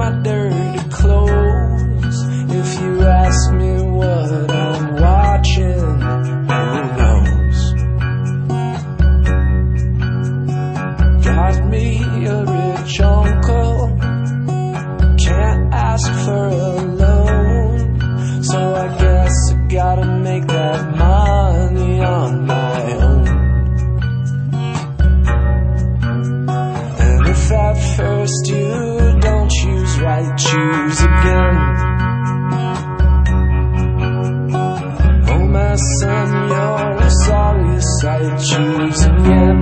my dirty clothes. If you ask me what I'm watching, who knows? Got me a rich uncle, can't ask for a loan, so I guess I gotta make that money on my own. And if at first you don't choose right, choose again. Oh my son, you're a sorry sight, choose again.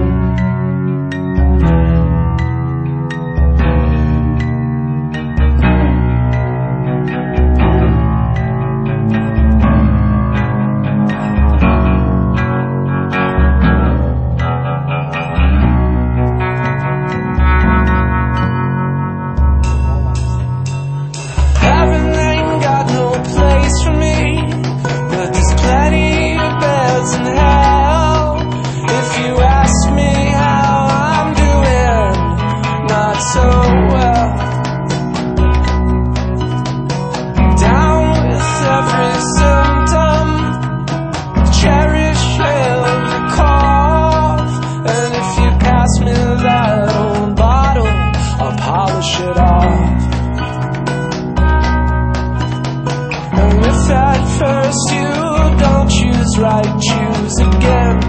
At first you don't choose right, choose again.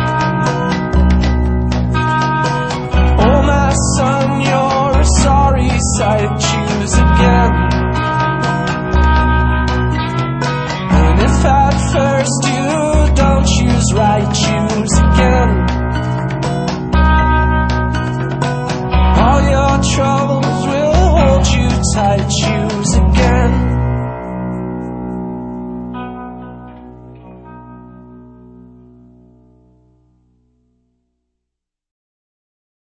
Oh my son, you're a sorry sight, choose again. And if at first you don't choose right, choose again. All your troubles will hold you tight, choose